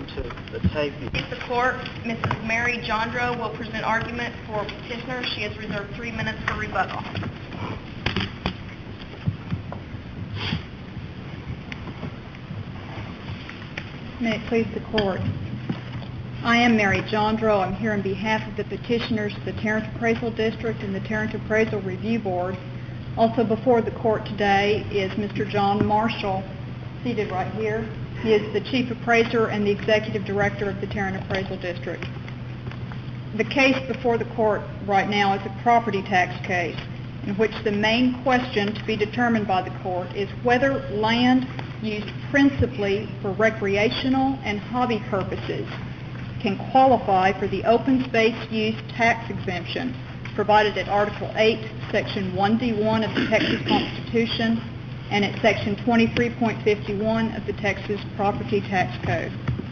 to the tape. The court, Mrs. Mary Jondro will present argument for petitioner. She has reserved 3 minutes for rebuttal. May it please the court. I am Mary Jondro. I'm here on behalf of the petitioners, the Tarrant Appraisal District and the Tarrant Appraisal Review Board. Also before the court today is Mr. John Marshall, seated right here. He is the Chief Appraiser and the Executive Director of the Tarrant Appraisal District. The case before the court right now is a property tax case in which the main question to be determined by the court is whether land used principally for recreational and hobby purposes can qualify for the open space use tax exemption provided at Article 8, Section 1D1 of the Texas Constitution and at Section 23.51 of the Texas Property Tax Code.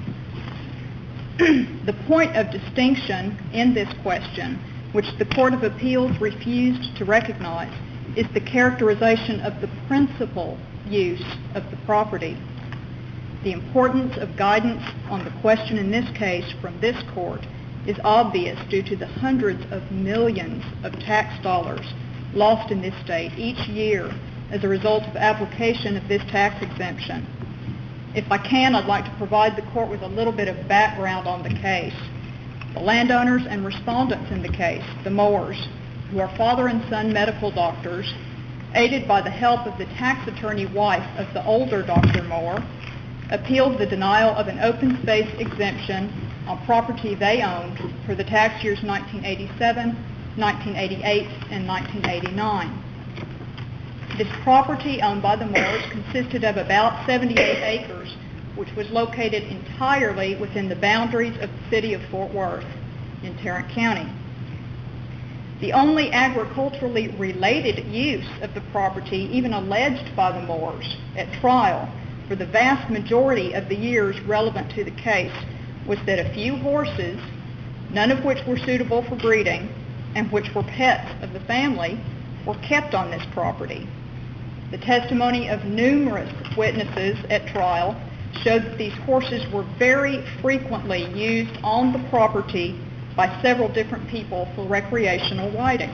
The point of distinction in this question, which the Court of Appeals refused to recognize, is the characterization of the principal use of the property. The importance of guidance on the question in this case from this court is obvious due to the hundreds of millions of tax dollars lost in this state each year as a result of application of this tax exemption. If I can, I'd like to provide the court with a little bit of background on the case. The landowners and respondents in the case, the Moores, who are father and son medical doctors, aided by the help of the tax attorney wife of the older Dr. Moore, appealed the denial of an open space exemption on property they owned for the tax years 1987, 1988, and 1989. This property owned by the Moores consisted of about 78 acres, which was located entirely within the boundaries of the city of Fort Worth in Tarrant County. The only agriculturally related use of the property even alleged by the Moores at trial for the vast majority of the years relevant to the case was that a few horses, none of which were suitable for breeding and which were pets of the family, were kept on this property. The testimony of numerous witnesses at trial showed that these horses were very frequently used on the property by several different people for recreational riding.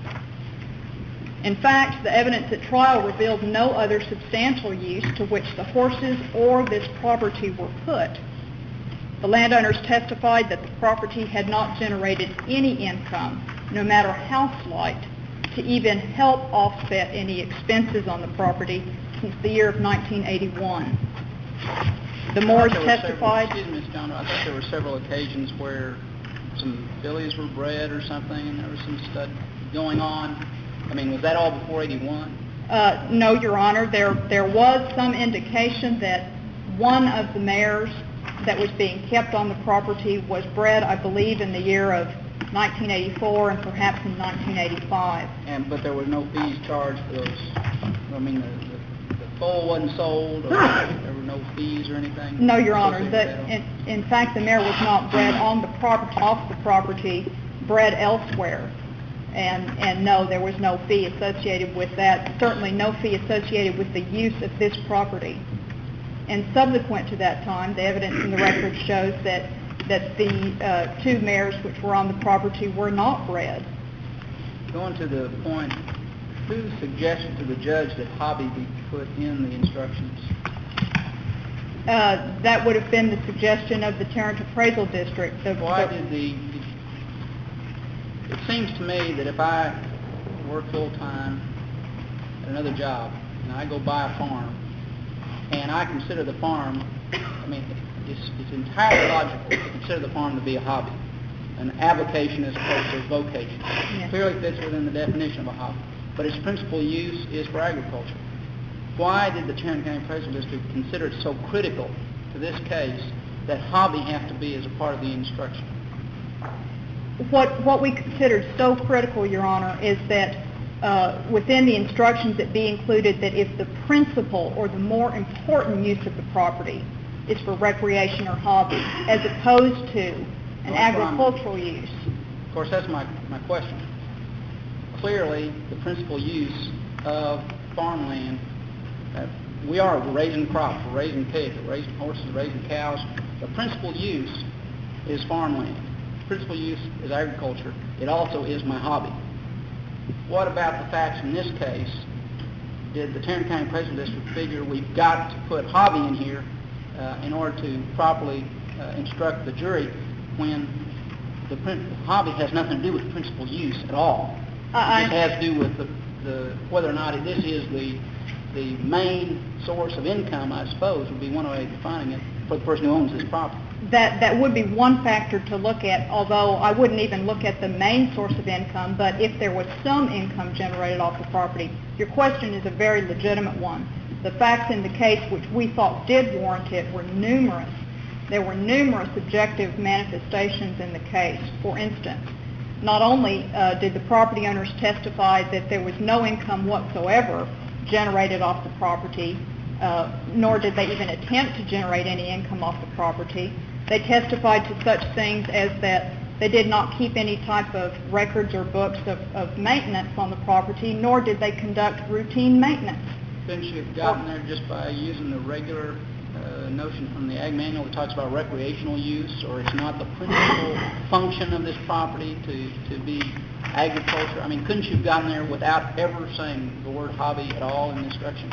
In fact, the evidence at trial revealed no other substantial use to which the horses or this property were put. The landowners testified that the property had not generated any income, no matter how slight, to even help offset any expenses on the property since the year of 1981. The Moores testified... Excuse me, Ms. John, I think there were several occasions where some fillies were bred or something and there was some stuff going on. I mean, was that all before 81? No, Your Honor. There was some indication that one of the mares that was being kept on the property was bred, I believe, in the year of 1984 and perhaps in 1985. But there were no fees charged for those? I mean, the foal wasn't sold, or there were no fees or anything? No, Your Honor. In fact, the mare was not bred on the property, off the property, bred elsewhere. And no, there was no fee associated with that. Certainly no fee associated with the use of this property. And subsequent to that time, the evidence in the record shows that the two mares which were on the property were not bred. Going to the point, who suggested to the judge that hobby be put in the instructions? That would have been the suggestion of the Tarrant Appraisal District. Why did it seems to me that if I work full-time at another job and I go buy a farm and I consider the farm, I mean, it's entirely logical to consider the farm to be a hobby, an avocation as opposed to a vocation. Yes. It clearly fits within the definition of a hobby, but its principal use is for agriculture. Why did the Tarrant County Appraisal District consider it so critical to this case that hobby have to be as a part of the instruction? What we considered so critical, Your Honor, is that within the instructions it be included that if the principal or the more important use of the property is for recreation or hobby, as opposed to an agricultural use. Of course, that's my question. Clearly, the principal use of farmland, we are raising crops, we're raising pigs, we're raising horses, we're raising cows. The principal use is farmland. Principal use is agriculture. It also is my hobby. What about the facts in this case? Did the Tarrant County Presidential District figure we've got to put hobby in here in order to properly instruct the jury when the hobby has nothing to do with principal use at all? It just has to do with the whether or not this is the main source of income, I suppose, would be one way of defining it for the person who owns this property. That would be one factor to look at, although I wouldn't even look at the main source of income, but if there was some income generated off the property. Your question is a very legitimate one. The facts in the case which we thought did warrant it were numerous. There were numerous objective manifestations in the case. For instance, not only did the property owners testify that there was no income whatsoever generated off the property, nor did they even attempt to generate any income off the property. They testified to such things as that they did not keep any type of records or books of maintenance on the property, nor did they conduct routine maintenance. Couldn't you have gotten there just by using the regular notion from the Ag Manual that talks about recreational use, or it's not the principal function of this property to be agriculture? I mean, couldn't you have gotten there without ever saying the word hobby at all in the instruction?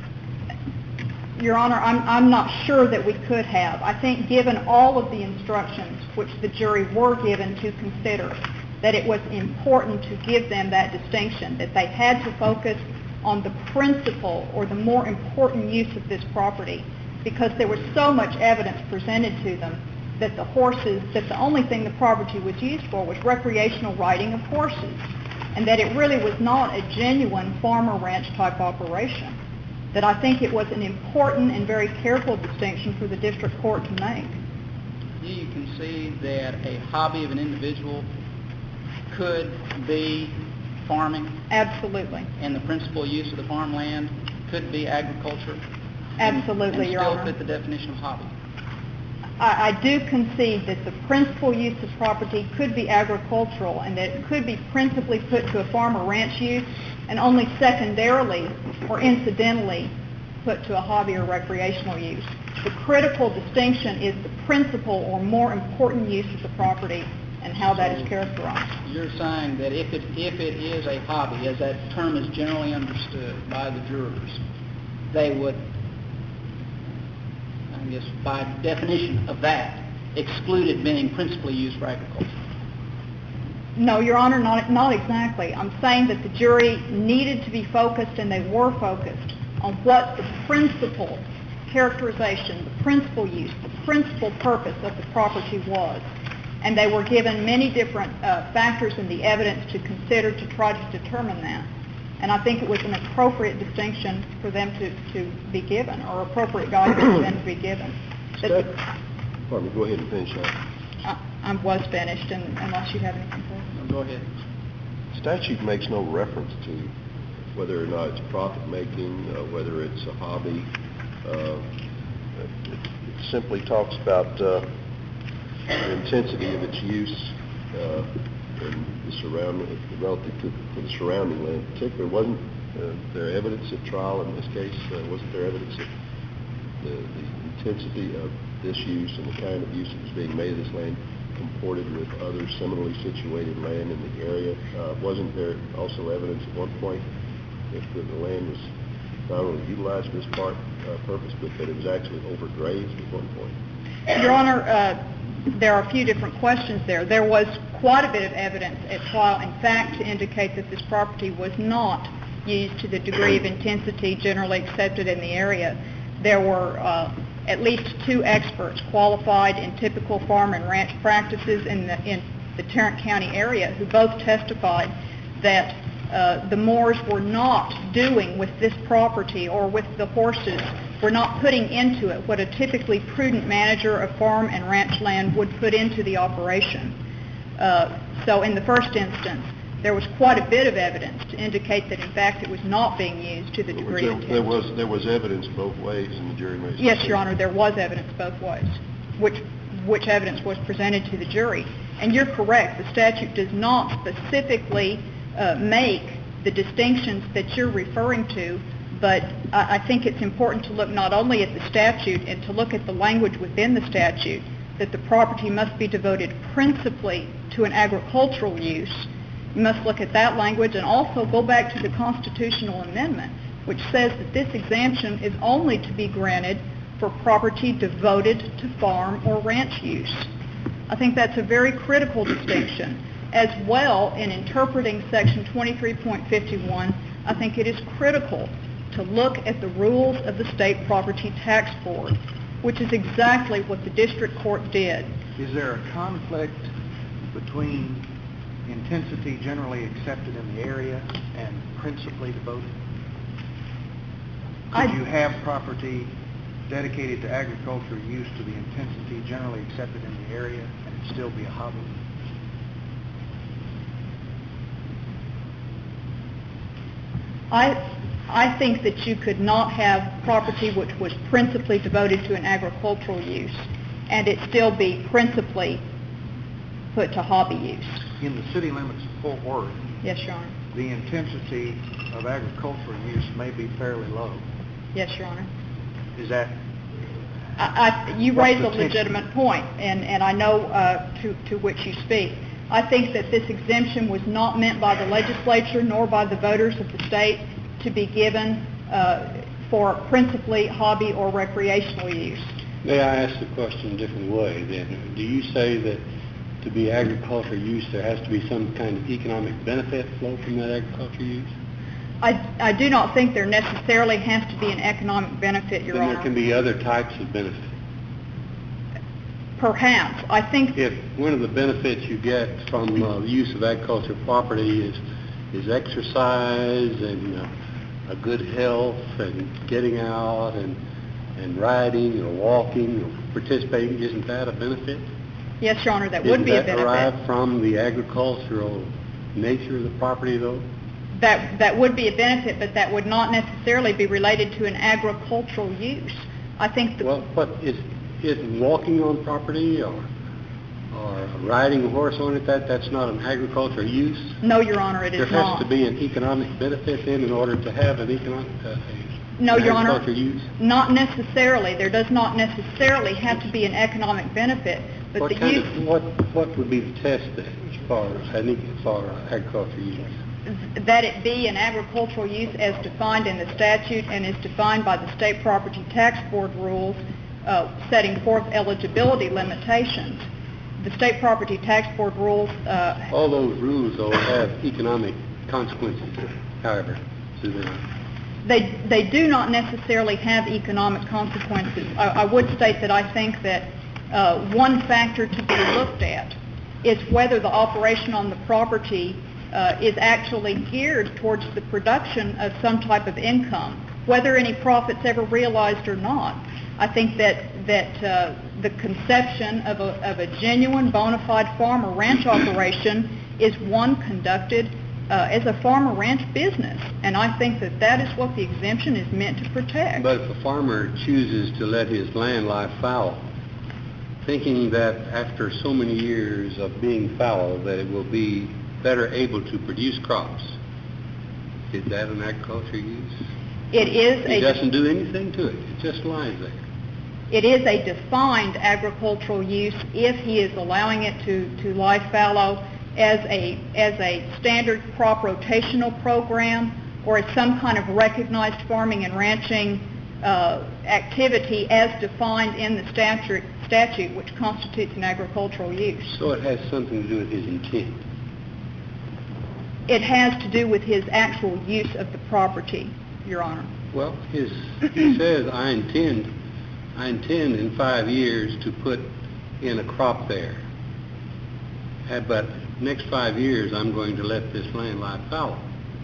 Your Honor, I'm not sure that we could have. I think given all of the instructions which the jury were given to consider, that it was important to give them that distinction, that they had to focus on the principal or the more important use of this property, because there was so much evidence presented to them that the only thing the property was used for was recreational riding of horses, and that it really was not a genuine farmer ranch type operation. That I think it was an important and very careful distinction for the district court to make. Do you concede that a hobby of an individual could be farming? Absolutely. And the principal use of the farmland could be agriculture? Absolutely, Your Honor. And still fit the definition of hobby? I do concede that the principal use of property could be agricultural and that it could be principally put to a farmer ranch use and only secondarily or incidentally put to a hobby or recreational use. The critical distinction is the principal or more important use of the property and how that is characterized. You're saying that if it is a hobby, as that term is generally understood by the jurors, they would, I guess by definition of that, exclude it being principally used for agriculture? No, Your Honor, not exactly. I'm saying that the jury needed to be focused, and they were focused, on what the principal characterization, the principal use, the principal purpose of the property was. And they were given many different factors in the evidence to consider to try to determine that. And I think it was an appropriate distinction for them to be given, or appropriate guidance for them to be given. Pardon me, go ahead and finish that. I was finished, unless you have anything further. No, go ahead. Statute makes no reference to whether or not it's profit-making, whether it's a hobby. It simply talks about the intensity of its use in the surrounding, relative to the surrounding land. In particular, wasn't there evidence at trial in this case? Wasn't there evidence that the intensity of this use and the kind of use that was being made of this land comported with other similarly situated land in the area? Wasn't there also evidence at one point that the land was not only utilized for this purpose, but that it was actually overgrazed at one point? Your Honor, there are a few different questions there. There was quite a bit of evidence at trial, in fact, to indicate that this property was not used to the degree of intensity generally accepted in the area. There were at least two experts qualified in typical farm and ranch practices in the Tarrant County area who both testified that the Moores were not doing with this property or with the horses, were not putting into it what a typically prudent manager of farm and ranch land would put into the operation. So in the first instance, there was quite a bit of evidence to indicate that, in fact, it was not being used to the degree of intensity. There was evidence both ways in the jury made. Yes, Your Honor, there was evidence both ways, which evidence was presented to the jury. And you're correct, the statute does not specifically make the distinctions that you're referring to, But I think it's important to look not only at the statute and to look at the language within the statute, that the property must be devoted principally to an agricultural use. You must look at that language and also go back to the constitutional amendment, which says that this exemption is only to be granted for property devoted to farm or ranch use. I think that's a very critical distinction. As well, in interpreting Section 23.51, I think it is critical to look at the rules of the State Property Tax Board, which is exactly what the district court did. Is there a conflict between intensity generally accepted in the area and principally devoted? Could you have property dedicated to agricultural use to the intensity generally accepted in the area and it still be a hobby? I think that you could not have property which was principally devoted to an agricultural use and it still be principally put to hobby use. In the city limits of Fort Worth, Yes, Your Honor. the intensity of agricultural use may be fairly low. Yes, Your Honor. Is that... You What's raise the a legitimate point, and I know to which you speak. I think that this exemption was not meant by the legislature nor by the voters of the state to be given for principally hobby or recreational use. May I ask the question a different way then? Do you say that to be agricultural use there has to be some kind of economic benefit flow from that agricultural use? I do not think there necessarily has to be an economic benefit, Your Honor. Then there can be other types of benefit. Perhaps. I think... If one of the benefits you get from the use of agricultural property is exercise and a good health and getting out and riding or walking or participating, isn't that a benefit? Yes, Your Honor, that would be a benefit. Isn't that derived from the agricultural nature of the property, though? That would be a benefit, but that would not necessarily be related to an agricultural use. I think... Well, what is walking on property or riding a horse on it, that's not an agricultural use? No, Your Honor, it is not. There has to be an economic benefit then in order to have an economic No, Your Honor, agricultural use? Not necessarily. There does not necessarily have to be an economic benefit, but what would be the test then for agricultural use? That it be an agricultural use as defined in the statute and is defined by the State Property Tax Board rules setting forth eligibility limitations. The State Property Tax Board rules... All those rules, though, have economic consequences, however, do they not? They do not necessarily have economic consequences. I would state that I think that one factor to be looked at is whether the operation on the property is actually geared towards the production of some type of income, whether any profits ever realized or not. I think that the conception of a genuine bona fide farm or ranch operation is one conducted as a farm or ranch business, and I think that is what the exemption is meant to protect. But if a farmer chooses to let his land lie fallow, thinking that after so many years of being fallow that it will be better able to produce crops, is that an agricultural use? It is. He doesn't do anything to it. It just lies there. It is a defined agricultural use if he is allowing it to lie fallow as a standard crop rotational program or as some kind of recognized farming and ranching activity as defined in the statute which constitutes an agricultural use. So it has something to do with his intent. It has to do with his actual use of the property, Your Honor. Well, he says, I intend in 5 years to put in a crop there. But next 5 years, I'm going to let this land lie fallow.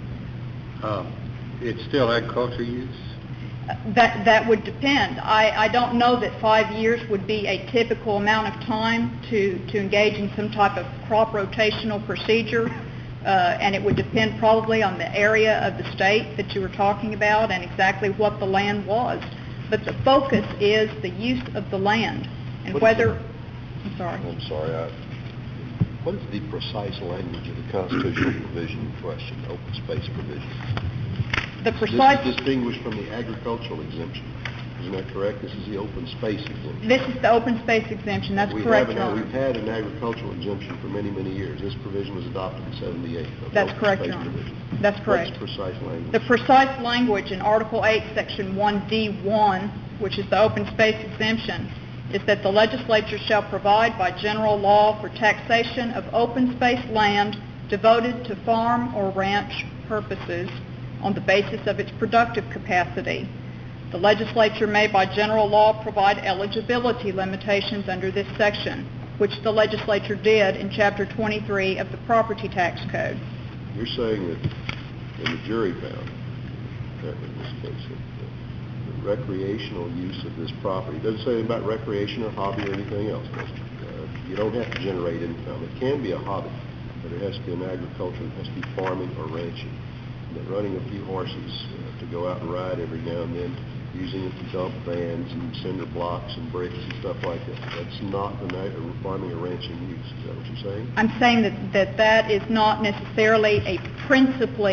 It's still agricultural use? That would depend. I don't know that 5 years would be a typical amount of time to engage in some type of crop rotational procedure. And it would depend probably on the area of the state that you were talking about and exactly what the land was. But the focus is the use of the land and whether... I'm sorry. What is the precise language of the constitutional provision in question, open space provision? The This precise... is distinguished from the agricultural exemption. Isn't that correct? This is the open space exemption. This is the open space exemption. That's correct, Your Honor. We've had an agricultural exemption for many, many years. This provision was adopted in 78. That's correct, Your Honor. That's correct. What's the precise language? The precise language in Article 8, Section 1D1, which is the open space exemption, is that the legislature shall provide by general law for taxation of open space land devoted to farm or ranch purposes on the basis of its productive capacity. The legislature may by general law provide eligibility limitations under this section, which the legislature did in Chapter 23 of the Property Tax Code. You're saying that, and the jury found, in this case, that the recreational use of this property, it doesn't say anything about recreation or hobby or anything else. You don't have to generate income. It can be a hobby, but it has to be an agriculture, it has to be farming or ranching. And that running a few horses to go out and ride every now and then, using it to dump vans and cinder blocks and bricks and stuff like that. That's not the farming or ranching use. Is that what you're saying? I'm saying that is not necessarily a principal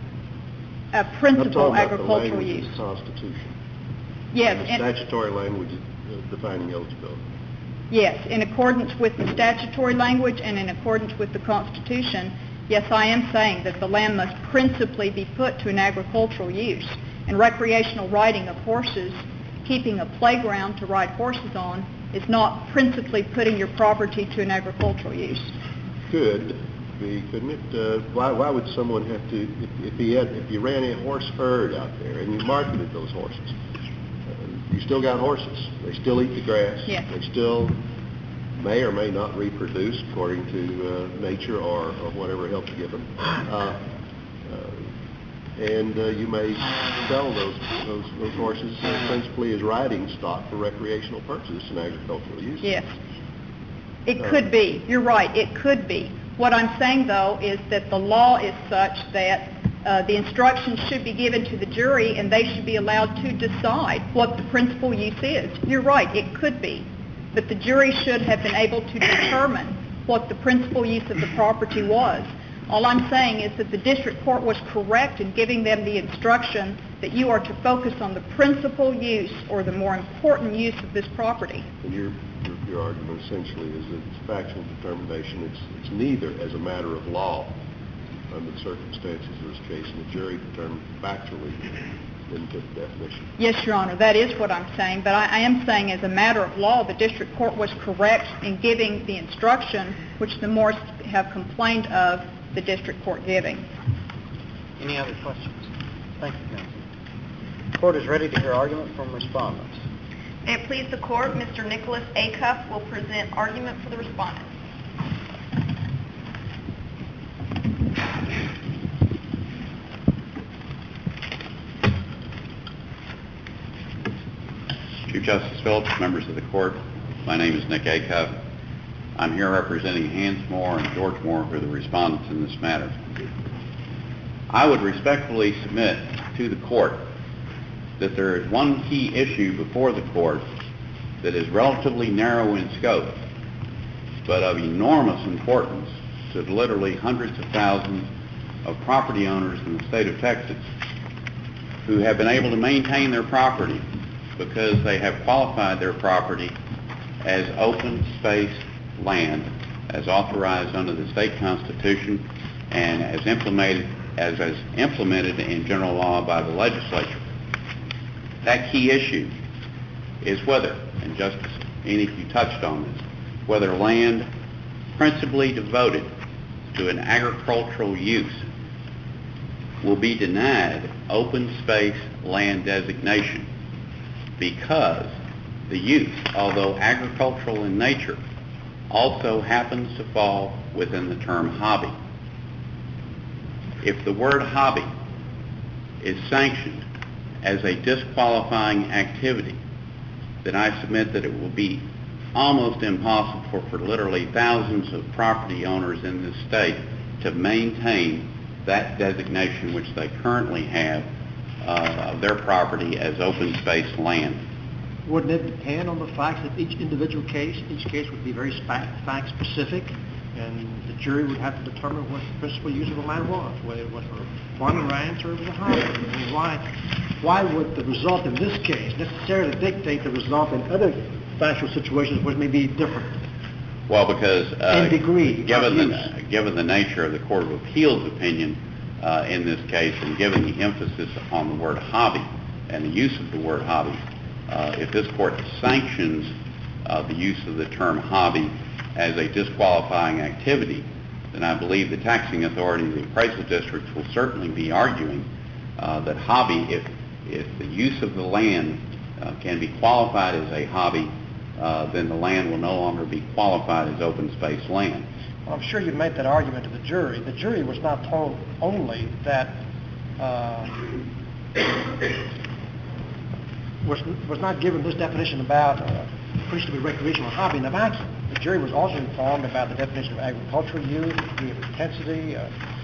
agricultural use. I'm talking about the language of the Constitution. Yes. And the statutory language defining eligibility. Yes, in accordance with the statutory language and in accordance with the Constitution, yes, I am saying that the land must principally be put to an agricultural use. And recreational riding of horses, keeping a playground to ride horses on, is not principally putting your property to an agricultural use. Could be, couldn't it? Why would someone have to, if you ran a horse herd out there and you marketed those horses, you still got horses. They still eat the grass. Yes. They still may or may not reproduce according to nature or whatever help you give them. And you may sell those horses principally as riding stock for recreational purposes and agricultural use. Yes. It could be. You're right. It could be. What I'm saying, though, is that the law is such that the instructions should be given to the jury and they should be allowed to decide what the principal use is. You're right. It could be. But the jury should have been able to determine what the principal use of the property was. All I'm saying is that the district court was correct in giving them the instruction that you are to focus on the principal use or the more important use of this property. And your argument essentially is that it's factual determination. It's neither as a matter of law under the circumstances of this case, and the jury determined factually didn't fit the definition. Yes, Your Honor, that is what I'm saying. But I am saying as a matter of law, the district court was correct in giving the instruction which the Moores have complained of the district court giving. Any other questions? Thank you, counsel. The court is ready to hear argument from respondents. May it please the court, Mr. Nicholas Acuff will present argument for the respondents. Chief Justice Phillips, members of the court, my name is Nick Acuff. I'm here representing Hans Moore and George Moore, who are the respondents in this matter. I would respectfully submit to the court that there is one key issue before the court that is relatively narrow in scope, but of enormous importance to literally hundreds of thousands of property owners in the state of Texas who have been able to maintain their property because they have qualified their property as open space land as authorized under the state constitution and as implemented in general law by the legislature. That key issue is whether, and Justice Enix, you touched on this, whether land principally devoted to an agricultural use will be denied open space land designation because the use, although agricultural in nature, also happens to fall within the term hobby. If the word hobby is sanctioned as a disqualifying activity, then I submit that it will be almost impossible for literally thousands of property owners in this state to maintain that designation which they currently have of their property as open space land. Wouldn't it depend on the facts of each individual case? Each case would be very fact-specific. and the jury would have to determine what the principal use of the land was, whether it was for farming ranch or it was a hobby. I mean, why would the result in this case necessarily dictate the result in other factual situations which may be different? Well, because in degree, given the nature of the Court of Appeals opinion in this case, and given the emphasis on the word hobby and the use of the word hobby, if this court sanctions the use of the term hobby as a disqualifying activity, then I believe the taxing authority of the appraisal districts will certainly be arguing that hobby, if the use of the land can be qualified as a hobby, then the land will no longer be qualified as open space land. Well, I'm sure you made that argument to the jury. The jury was not told only that was not given this definition about principally recreational hobby in a vacuum. The jury was also informed about the definition of agricultural use, the degree of intensity,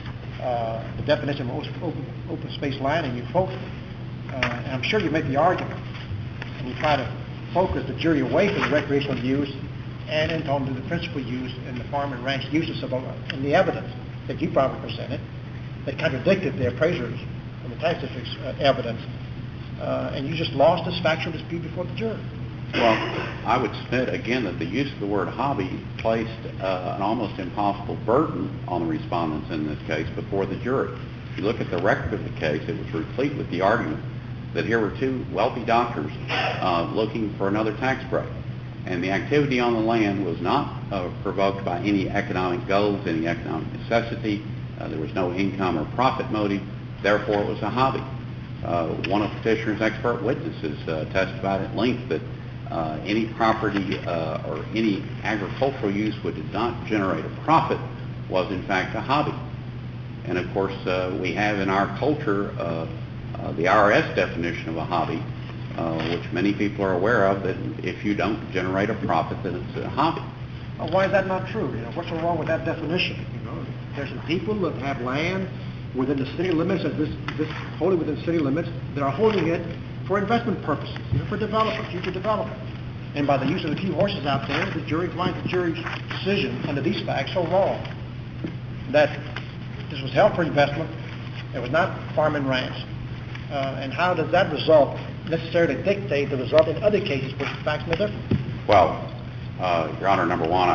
the definition of open space land, and you folks, and I'm sure you make the argument, and you try to focus the jury away from the recreational use and into onto the principal use and the farm and ranch uses of and the evidence that you probably presented that contradicted the appraisers and the tax district's evidence, and you just lost this factual dispute before the jury. Well, I would submit again that the use of the word hobby placed an almost impossible burden on the respondents in this case before the jury. If you look at the record of the case, it was replete with the argument that here were two wealthy doctors looking for another tax break. And the activity on the land was not provoked by any economic goals, any economic necessity. There was no income or profit motive. Therefore, it was a hobby. One of the petitioner's expert witnesses testified at length that any property or any agricultural use which did not generate a profit was in fact a hobby. And of course, we have in our culture the IRS definition of a hobby, which many people are aware of, that if you don't generate a profit, then it's a hobby. Well, why is that not true? You know, what's so wrong with that definition? You know, there's some people that have land within the city limits, this wholly within city limits, that are holding it for investment purposes, you know, for development, future development. And by the use of a few horses out there, the jury finds the jury's decision under these facts so wrong that this was held for investment. It was not farm and ranch. And how does that result necessarily dictate the result in other cases where the facts may differ? Well, Your Honor, number one,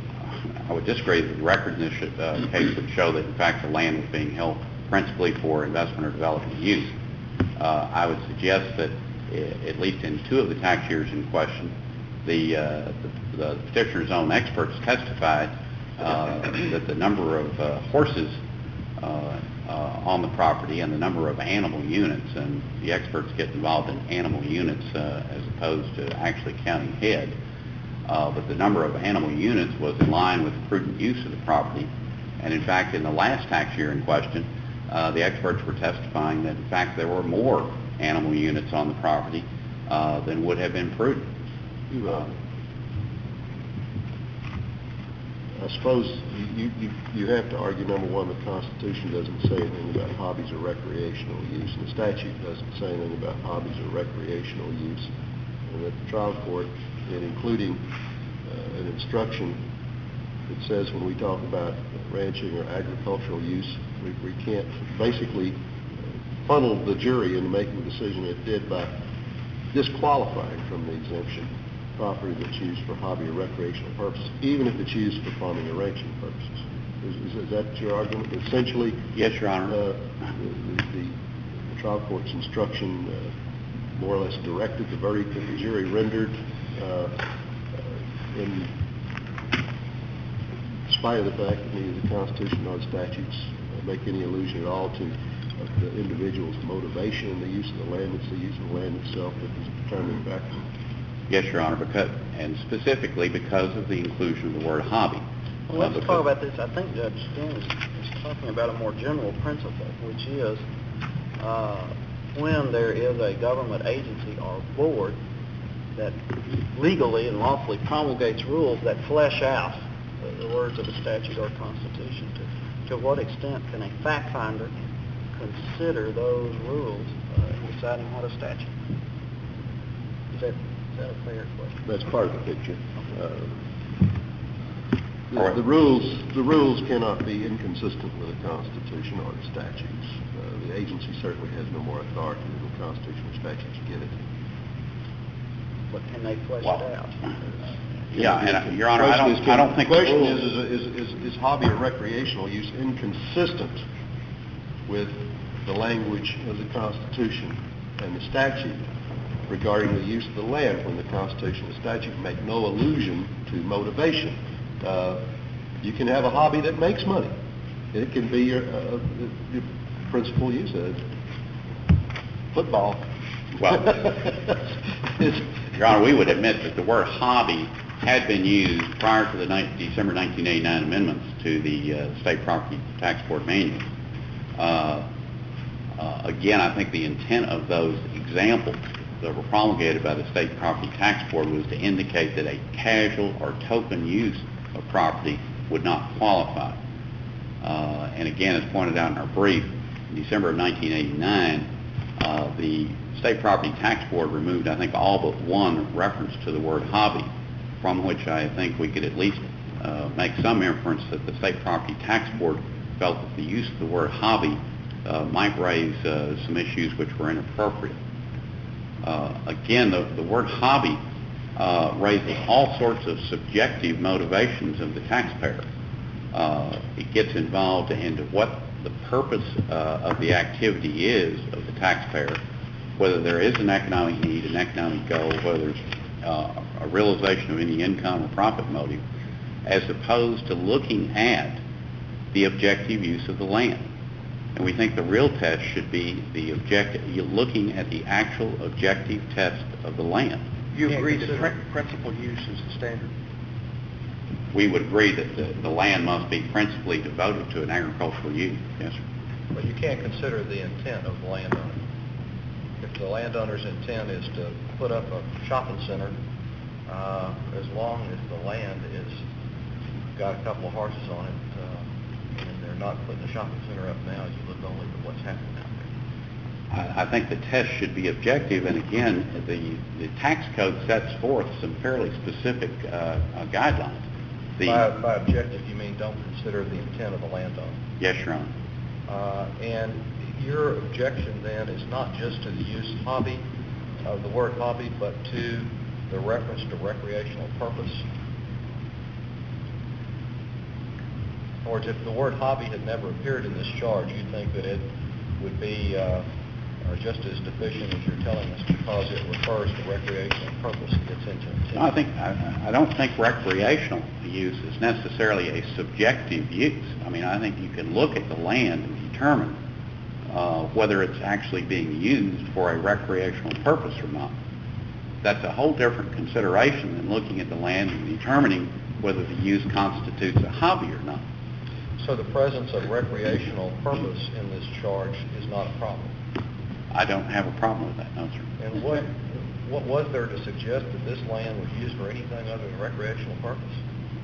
I would disagree that the record in this case would show that in fact the land was being held principally for investment or development use. I would suggest that at least in two of the tax years in question, the petitioner's own experts testified that the number of horses on the property and the number of animal units, and the experts get involved in animal units as opposed to actually counting head, but the number of animal units was in line with the prudent use of the property. And in fact, in the last tax year in question, the experts were testifying that in fact there were more animal units on the property than would have been prudent. I suppose you have to argue, number one, the Constitution doesn't say anything about hobbies or recreational use, and the statute doesn't say anything about hobbies or recreational use, and that the trial court, in including an instruction that says when we talk about ranching or agricultural use, we can't basically funnel the jury into making the decision it did by disqualifying from the exemption property that's used for hobby or recreational purposes, even if it's used for farming or ranching purposes. Is that your argument? Essentially, yes, Your Honor. The trial court's instruction more or less directed the verdict that the jury rendered in spite of the fact that neither the Constitution nor the statutes make any allusion at all to the individual's motivation in the use of the land. It's the use of the land itself that is a determining factor. Yes, Your Honor, and specifically because of the inclusion of the word hobby. Well, let's talk about this. I think Judge Steen is talking about a more general principle, which is when there is a government agency or board that legally and lawfully promulgates rules that flesh out the words of a statute or constitution, to what extent can a fact finder consider those rules in deciding what a statute is? Is that a fair question? That's part of the picture. The rules cannot be inconsistent with the Constitution or the statutes. The agency certainly has no more authority than the Constitution or statutes give it. But can they flesh it out? Yeah, and Your Honor, I don't think the question rules... is hobby or recreational use inconsistent with the language of the Constitution and the statute regarding the use of the land, when the Constitution and the statute make no allusion to motivation. You can have a hobby that makes money. It can be your principal use of football. Well, Your Honor, we would admit that the word hobby had been used prior to the December 1989 amendments to the State Property Tax Board manual. Again, I think the intent of those examples that were promulgated by the State Property Tax Board was to indicate that a casual or token use of property would not qualify. And again, as pointed out in our brief, in December of 1989, the State Property Tax Board removed, I think, all but one reference to the word hobby, from which I think we could at least make some inference that the State Property Tax Board felt that the use of the word hobby might raise some issues which were inappropriate. Again, the word hobby raises all sorts of subjective motivations of the taxpayer. It gets involved into what the purpose of the activity is of the taxpayer, whether there is an economic need, an economic goal, whether there's a realization of any income or profit motive, as opposed to looking at the objective use of the land. And we think the real test should be looking at the actual objective test of the land. You agree that principal use is the standard? We would agree that the land must be principally devoted to an agricultural use. Yes, sir. But you can't consider the intent of the landowner. If the landowner's intent is to put up a shopping center, as long as the land is got a couple of horses on it, and they're not putting the shopping center up now, you look only at what's happening out there. I think the test should be objective, and again, the tax code sets forth some fairly specific guidelines. By objective, you mean don't consider the intent of the landowner? Yes, Your Honor. And your objection then is not just to the use hobby, of the word hobby, but to the reference to recreational purpose? Or if the word hobby had never appeared in this charge, you think that it would be just as deficient as you're telling us because it refers to recreational purpose and gets into intent? I don't think recreational use is necessarily a subjective use. I mean, I think you can look at the land and determine whether it's actually being used for a recreational purpose or not. That's a whole different consideration than looking at the land and determining whether the use constitutes a hobby or not. So the presence of recreational purpose in this charge is not a problem? I don't have a problem with that, no, sir. And what was there to suggest that this land was used for anything other than recreational purpose?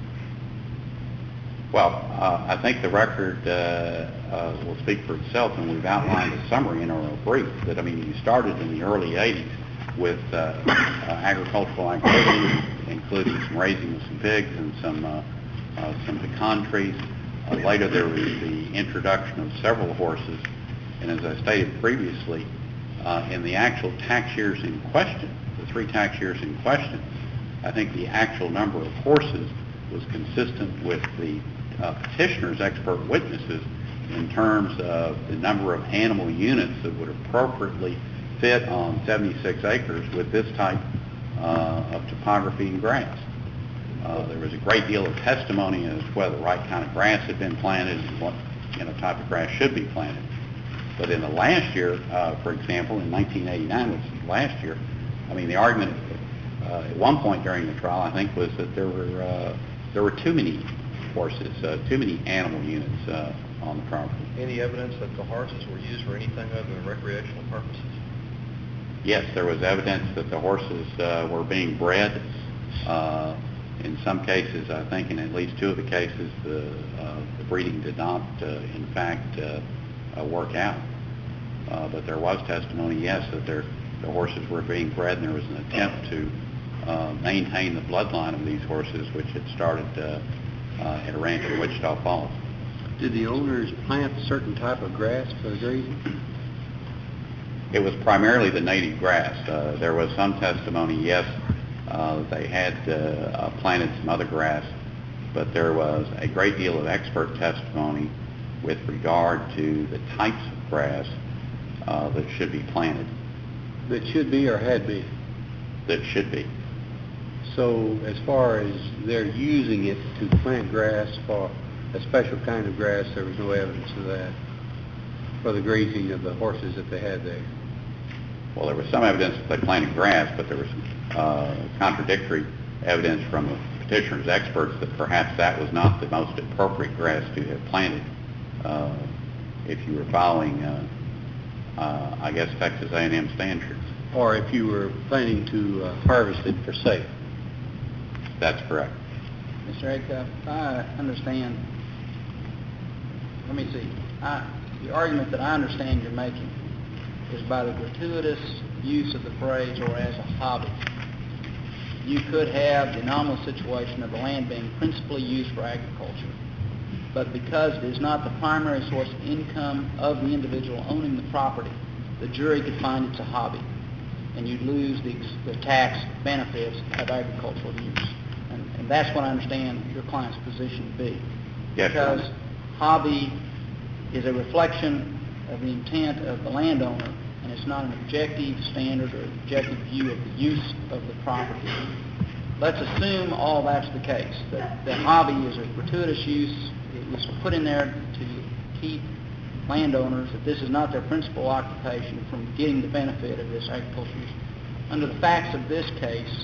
Well, I think the record will speak for itself, and we've outlined a summary in our brief that, I mean, you started in the early 80s with agricultural activities, including some raising of some pigs and some pecan trees. Later, there was the introduction of several horses, and as I stated previously, in the actual tax years in question, the 3 tax years in question, I think the actual number of horses was consistent with the petitioner's expert witnesses in terms of the number of animal units that would appropriately fit on 76 acres with this type of topography and grass. There was a great deal of testimony as to whether the right kind of grass had been planted and what type of grass should be planted. But in the last year, for example, in 1989, which is last year, I mean, the argument at one point during the trial, I think, was that there were too many horses, too many animal units on the property. Any evidence that the horses were used for anything other than recreational purposes? Yes, there was evidence that the horses were being bred. In some cases, I think in at least 2 of the cases, the breeding did not, in fact, work out. But there was testimony, yes, that the horses were being bred, and there was an attempt to maintain the bloodline of these horses, which had started at a ranch in Wichita Falls. Did the owners plant a certain type of grass for the grazing? It was primarily the native grass. There was some testimony, yes, they had planted some other grass, but there was a great deal of expert testimony with regard to the types of grass that should be planted. That should be or had been? That should be. So as far as they're using it to plant grass for a special kind of grass, there was no evidence of that for the grazing of the horses that they had there? Well, there was some evidence that they planted grass, but there was contradictory evidence from the petitioner's experts that perhaps that was not the most appropriate grass to have planted if you were following, I guess, Texas A&M standards. Or if you were planning to harvest it for sale. That's correct. Mr. Acuff, I understand. Let me see. The argument that I understand you're making is by the gratuitous use of the phrase "or as a hobby." You could have the anomalous situation of the land being principally used for agriculture, but because it is not the primary source of income of the individual owning the property, the jury could find it's a hobby, and you'd lose the tax benefits of agricultural use. And that's what I understand your client's position to be. Yes, because sir. Hobby is a reflection of the intent of the landowner, and it's not an objective standard or objective view of the use of the property. Let's assume all that's the case, that the hobby is a gratuitous use. It was put in there to keep landowners, that this is not their principal occupation, from getting the benefit of this agricultural use. Under the facts of this case,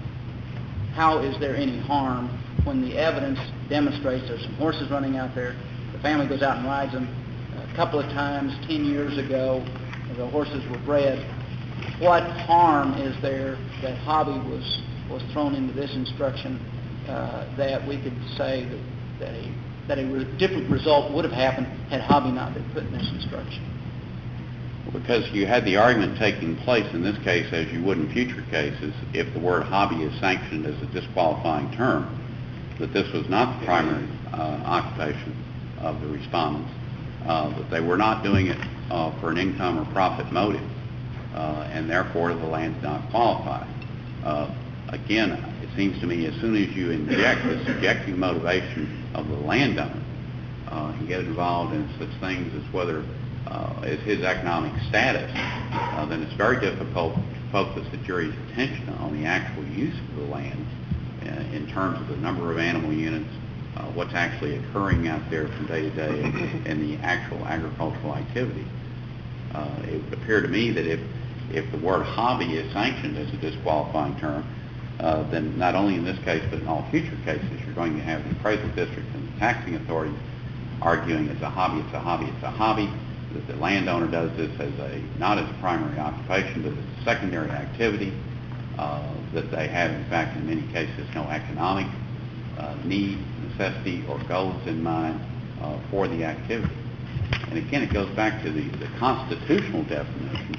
how is there any harm when the evidence demonstrates there's some horses running out there, the family goes out and rides them a couple of times 10 years ago, the horses were bred? What harm is there that Hobby was thrown into this instruction that we could say that a different result would have happened had Hobby not been put in this instruction? Because you had the argument taking place in this case, as you would in future cases, if the word hobby is sanctioned as a disqualifying term, that this was not the primary occupation of the respondents, that they were not doing it for an income or profit motive, and therefore the land did not qualify. Again, it seems to me as soon as you inject the subjective motivation of the landowner and get involved in such things as whether is his economic status, then it's very difficult to focus the jury's attention on the actual use of the land in terms of the number of animal units, what's actually occurring out there from day to day, and the actual agricultural activity. It would appear to me that if the word hobby is sanctioned as a disqualifying term, then not only in this case but in all future cases, you're going to have the appraisal district and the taxing authorities arguing it's a hobby, it's a hobby, it's a hobby, that the landowner does this not as a primary occupation, but as a secondary activity, that they have, in fact, in many cases, no economic need, necessity, or goals in mind for the activity. And again, it goes back to the constitutional definition.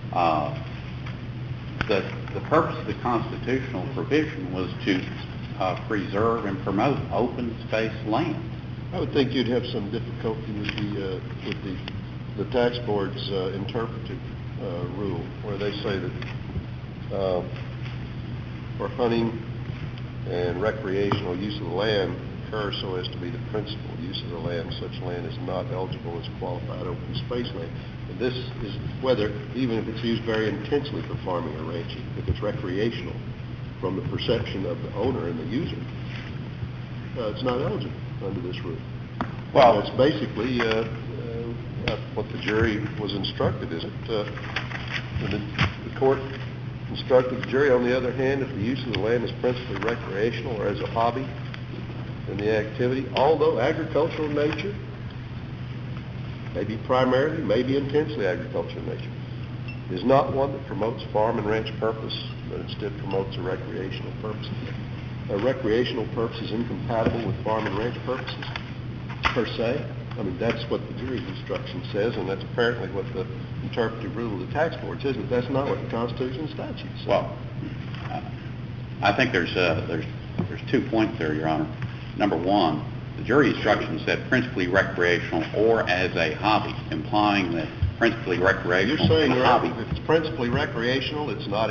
The purpose of the constitutional provision was to preserve and promote open space land. I would think you'd have some difficulty with the tax board's interpretive rule, where they say that for hunting and recreational use of the land occurs so as to be the principal use of the land, such land is not eligible as qualified open space land. And this is whether, even if it's used very intensely for farming or ranching, if it's recreational from the perception of the owner and the user, it's not eligible under this rule. Well, that's basically what the jury was instructed, is it? The court instructed the jury, on the other hand, if the use of the land is principally recreational or as a hobby, then the activity, although agricultural in nature, maybe primarily, maybe intensely agricultural in nature, is not one that promotes farm and ranch purpose, but instead promotes a recreational purpose. A recreational purpose is incompatible with farm and ranch purposes, per se. I mean, that's what the jury's instruction says, and that's apparently what the interpretive rule of the tax board says, but that's not what the Constitution and statute says. Well, I think there's 2 points there, Your Honor. number one, the jury instruction said principally recreational or as a hobby, implying that principally recreational You're saying is a hobby. if it's principally recreational, it's not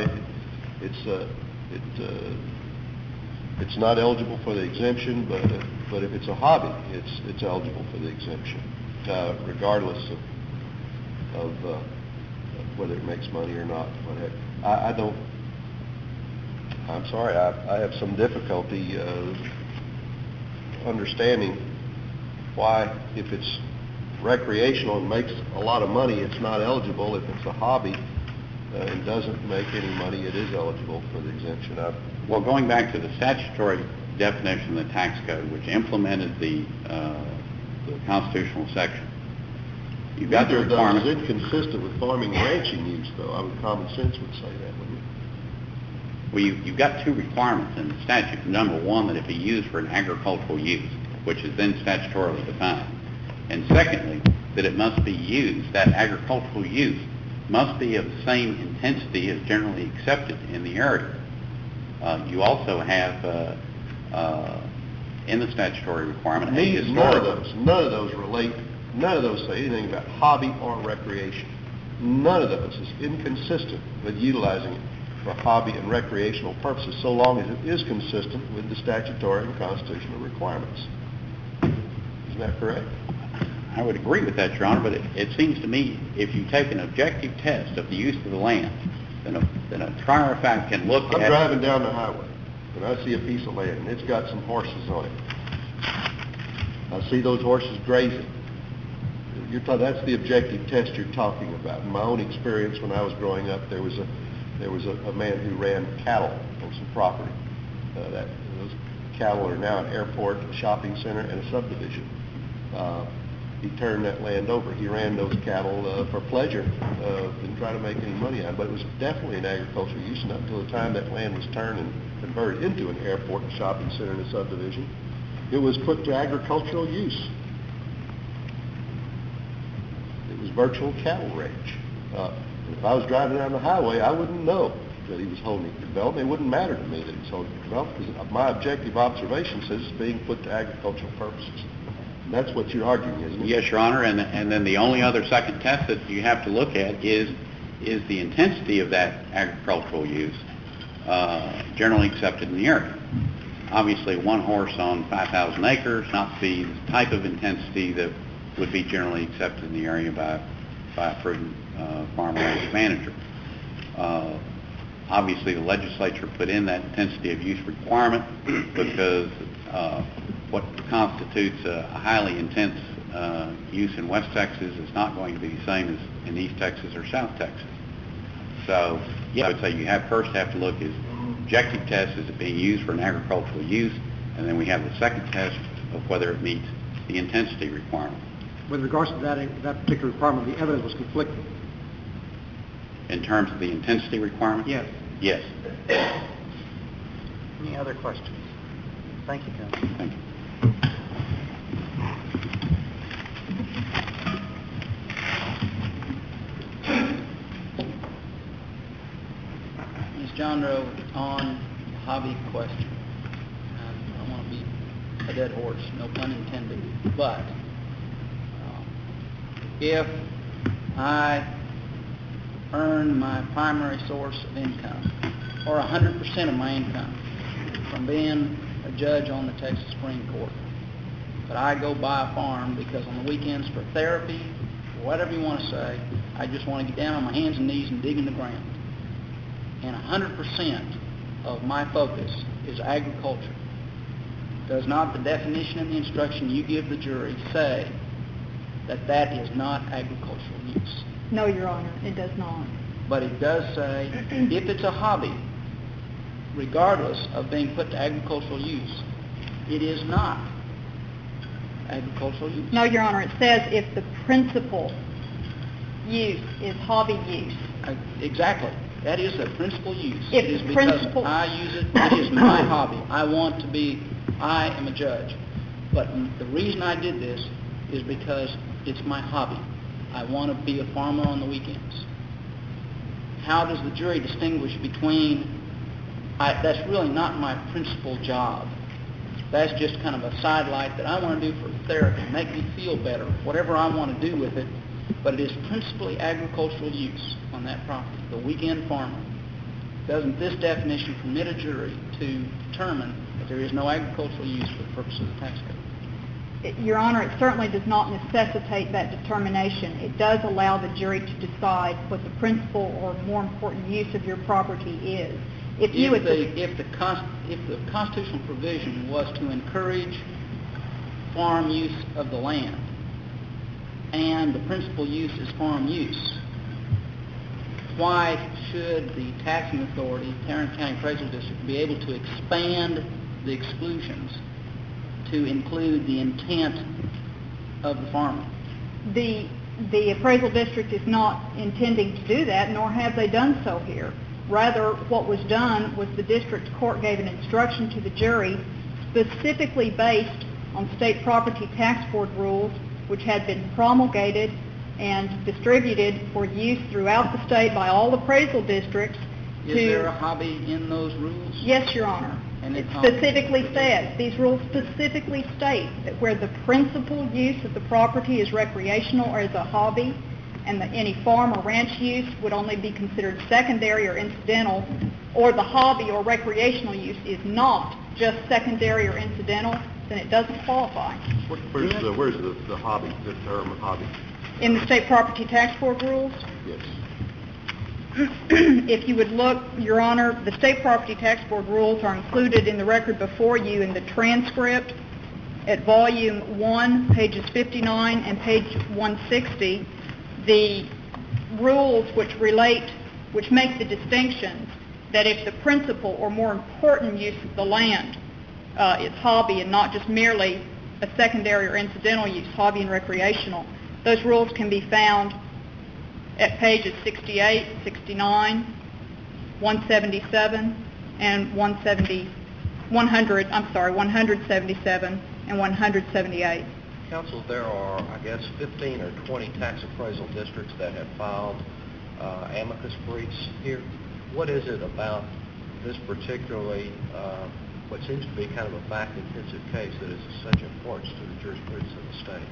eligible for the exemption, but if it's a hobby, it's eligible for the exemption, regardless of whether it makes money or not. I'm sorry, I have some difficulty understanding why, if it's recreational and makes a lot of money, it's not eligible. If it's a hobby and doesn't make any money, it is eligible for the exemption. Well, going back to the statutory definition of the tax code, which implemented the constitutional section, you've got the requirement. Neither of those is inconsistent with farming and ranching use, though. Common sense would say that, wouldn't it? Well, you've got two requirements in the statute. Number one, that it be used for an agricultural use, which is then statutorily defined. And secondly, that it must be used, that agricultural use must be of the same intensity as generally accepted in the area. You also have in the statutory requirement none of those relate, none of those say anything about hobby or recreation. None of those is inconsistent with utilizing it for hobby and recreational purposes, so long as it is consistent with the statutory and constitutional requirements. Isn't that correct? I would agree with that, Your Honor, but it seems to me if you take an objective test of the use of the land, then a trier of fact can look at... I'm driving down the highway, and I see a piece of land, and it's got some horses on it. I see those horses grazing. That's the objective test you're talking about. In my own experience, when I was growing up, there was a man who ran cattle on some property. Those cattle are now an airport, a shopping center, and a subdivision. He turned that land over. He ran those cattle for pleasure, didn't try to make any money out of it, but it was definitely an agricultural use, and up until the time that land was turned and converted into an airport, a shopping center, and a subdivision, it was put to agricultural use. It was virtual cattle ranch. If I was driving down the highway, I wouldn't know that he was holding it for development. It wouldn't matter to me that he was holding it for development, because my objective observation says it's being put to agricultural purposes. And that's what you're arguing, isn't it? Yes, Your Honor, and then the only other second test that you have to look at is the intensity of that agricultural use generally accepted in the area. Obviously, one horse on 5,000 acres not be the type of intensity that would be generally accepted in the area by a prudent farmer ranch manager. Obviously, the legislature put in that intensity of use requirement because what constitutes a highly intense use in West Texas is not going to be the same as in East Texas or South Texas. So, yeah, I would say you first have to look at objective test, is it being used for an agricultural use, and then we have the second test of whether it meets the intensity requirement. With regards to that particular requirement, the evidence was conflicting. In terms of the intensity requirement? Yes. Yes. Any other questions? Thank you, Counsel. Thank you. Ms. Jondro, on the hobby question, I don't want to beat a dead horse, no pun intended, but if I earn my primary source of income, or 100% of my income, from being a judge on the Texas Supreme Court, but I go buy a farm because on the weekends for therapy, or whatever you want to say, I just want to get down on my hands and knees and dig in the ground, and 100% of my focus is agriculture, does not the definition and the instruction you give the jury say that is not agricultural use? No, Your Honor, it does not. But it does say if it's a hobby, regardless of being put to agricultural use, it is not agricultural use. No, Your Honor, it says if the principal use is hobby use. Exactly. That is the principal use. If it is the because principal... I use it. It is my hobby. I am a judge. But the reason I did this is because it's my hobby. I want to be a farmer on the weekends. How does the jury distinguish between, that's really not my principal job. That's just kind of a sidelight that I want to do for therapy, make me feel better, whatever I want to do with it. But it is principally agricultural use on that property, the weekend farmer. Doesn't this definition permit a jury to determine that there is no agricultural use for the purpose of the tax code? Your Honor, it certainly does not necessitate that determination. It does allow the jury to decide what the principal or more important use of your property is. If the constitutional provision was to encourage farm use of the land, and the principal use is farm use, why should the taxing authority, Tarrant County Appraisal District, be able to expand the exclusions to include the intent of the farmer? The appraisal district is not intending to do that, nor have they done so here. Rather, what was done was the district court gave an instruction to the jury specifically based on state property tax board rules, which had been promulgated and distributed for use throughout the state by all appraisal districts. Is there a hobby in those rules? Yes, Your Honor. And it specifically says, these rules specifically state that where the principal use of the property is recreational or as a hobby, and that any farm or ranch use would only be considered secondary or incidental, or the hobby or recreational use is not just secondary or incidental, then it doesn't qualify. Where's the hobby, the term hobby? In the state property tax board rules? Yes. If you would look, Your Honor, the state property tax board rules are included in the record before you in the transcript at volume 1, pages 59 and page 160. The rules which make the distinction that if the principal or more important use of the land is hobby and not just merely a secondary or incidental use, hobby and recreational, those rules can be found at pages 68, 69, 177, and 177 and 178. Counsel, there are, I guess, 15 or 20 tax appraisal districts that have filed amicus briefs here. What is it about this particularly, what seems to be kind of a fact-intensive case that is of such importance to the jurisprudence of the state?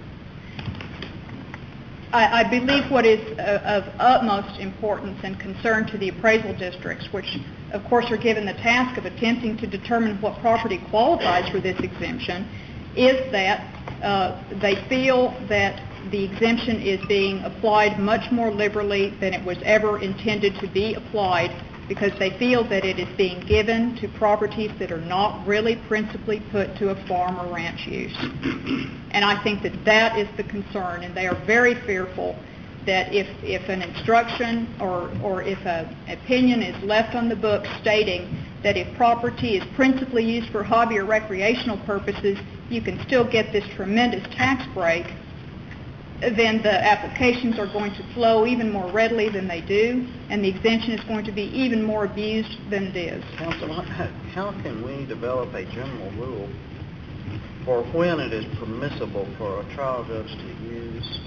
I believe what is of utmost importance and concern to the appraisal districts, which of course are given the task of attempting to determine what property qualifies for this exemption, is that they feel that the exemption is being applied much more liberally than it was ever intended to be applied, because they feel that it is being given to properties that are not really principally put to a farm or ranch use. And I think that that is the concern, and they are very fearful that if an instruction or if an opinion is left on the book stating that if property is principally used for hobby or recreational purposes, you can still get this tremendous tax break, then the applications are going to flow even more readily than they do, and the exemption is going to be even more abused than it is. Counsel, how can we develop a general rule for when it is permissible for a trial judge to use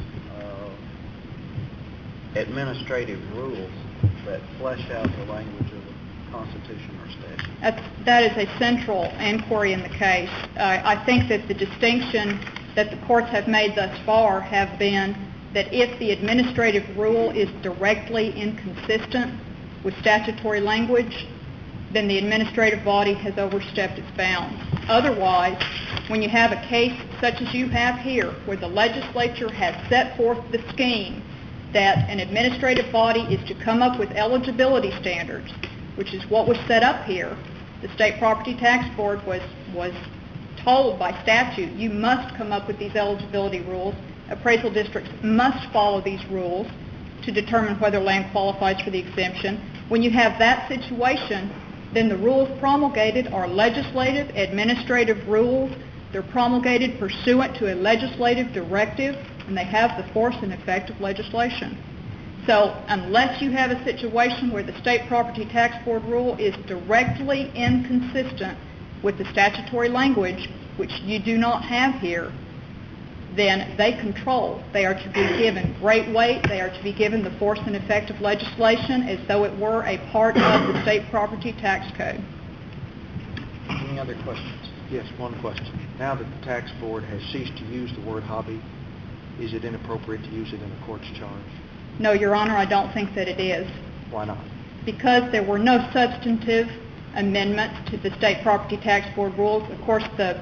administrative rules that flesh out the language of the Constitution or statute? That is a central inquiry in the case. I think that the distinction that the courts have made thus far have been that if the administrative rule is directly inconsistent with statutory language, then the administrative body has overstepped its bounds. Otherwise, when you have a case such as you have here, where the legislature has set forth the scheme that an administrative body is to come up with eligibility standards, which is what was set up here, the State Property Tax Board was told by statute, you must come up with these eligibility rules. Appraisal districts must follow these rules to determine whether land qualifies for the exemption. When you have that situation, then the rules promulgated are legislative, administrative rules. They're promulgated pursuant to a legislative directive, and they have the force and effect of legislation. So unless you have a situation where the State Property Tax Board rule is directly inconsistent with the statutory language, which you do not have here, then they control. They are to be given great weight. They are to be given the force and effect of legislation as though it were a part of the State Property Tax Code. Any other questions? Yes, one question. Now that the tax board has ceased to use the word hobby, is it inappropriate to use it in a court's charge? No, Your Honor, I don't think that it is. Why not? Because there were no substantive amendments to the state property tax board rules. Of course, the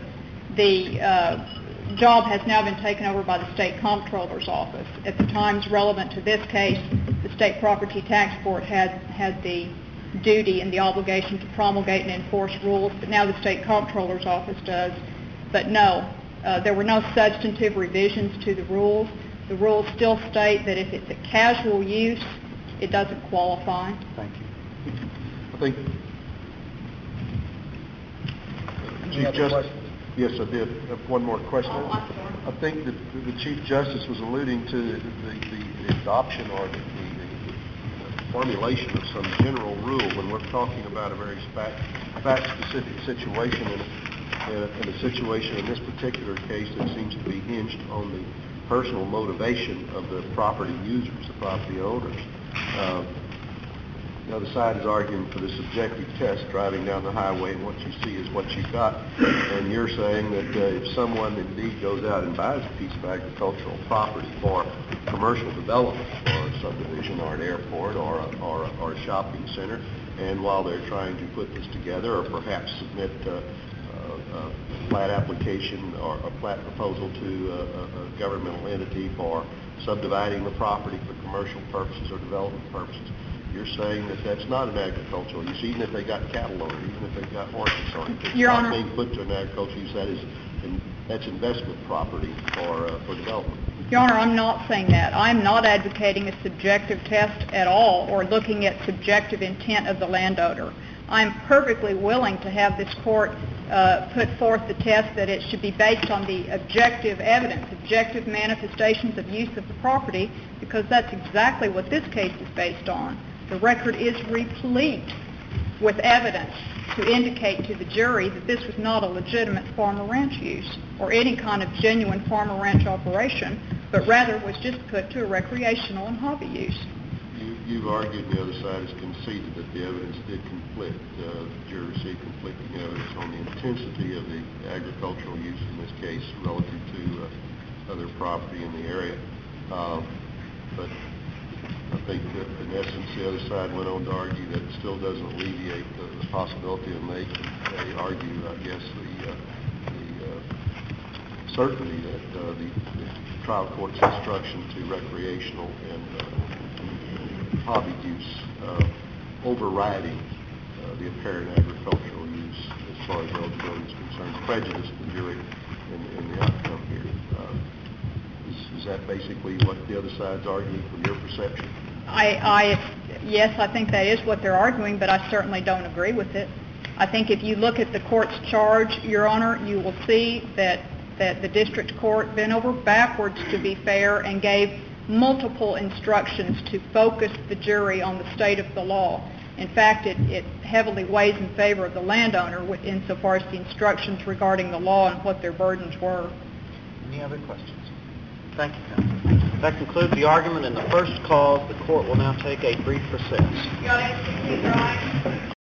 job has now been taken over by the state comptroller's office. At the times relevant to this case, the state property tax board had the duty and the obligation to promulgate and enforce rules, but now the state comptroller's office does. But no, there were no substantive revisions to the rules. The rules still state that if it's a casual use, it doesn't qualify. Thank you. I think, Chief Justice, yes, I did have one more question. Oh, I'm sorry. I think that the Chief Justice was alluding to the adoption or the formulation of some general rule when we're talking about a very fact-specific situation and a situation in this particular case that seems to be hinged on the personal motivation of the property users, the property owners. The other side is arguing for the subjective test, driving down the highway, and what you see is what you've got. And you're saying that if someone indeed goes out and buys a piece of agricultural property for commercial development, or a subdivision, or an airport, or a shopping center, and while they're trying to put this together, or perhaps submit a plat application or a plat proposal to a governmental entity for subdividing the property for commercial purposes or development purposes, you're saying that that's not an agricultural use, even if they got cattle on it, even if they've got horses on it. It's Your not Honor, being put to an agricultural use. That's investment property for development. Your Honor, I'm not saying that. I'm not advocating a subjective test at all or looking at subjective intent of the landowner. I'm perfectly willing to have this court put forth the test that it should be based on the objective evidence, objective manifestations of use of the property, because that's exactly what this case is based on. The record is replete with evidence to indicate to the jury that this was not a legitimate farm or ranch use or any kind of genuine farm or ranch operation, but rather was just put to a recreational and hobby use. You've argued, the other side has conceded that the evidence did conflict. The jury received conflicting evidence on the intensity of the agricultural use in this case relative to other property in the area. But I think that in essence the other side went on to argue that it still doesn't alleviate the possibility, and they argue, I guess, the certainty that the trial court's instruction to recreational and hobby use overriding the apparent agricultural use as far as eligibility is concerned, prejudice the jury in the outcome here. Is that basically what the other side's arguing from your perception? Yes, I think that is what they're arguing, but I certainly don't agree with it. I think if you look at the court's charge, Your Honor, you will see that the district court bent over backwards, to be fair, and gave multiple instructions to focus the jury on the state of the law. In fact, it heavily weighs in favor of the landowner insofar as the instructions regarding the law and what their burdens were. Any other questions? Thank you, counsel. That concludes the argument in the first cause. The court will now take a brief recess.